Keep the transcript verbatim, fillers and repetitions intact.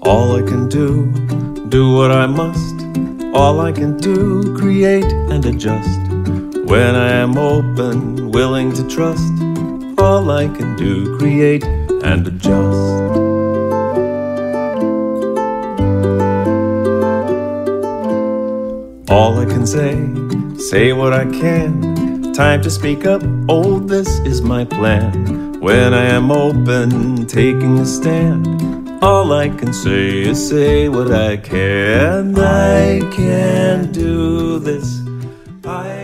All I can do, do what I must. All I can do, create and adjust. When I am open, willing to trust. All I can do, create and adjust. All I can say, say what I can. Time to speak up, oh, this is my plan. When I am open, taking a stand. All I can say is say what I can. I can do this. I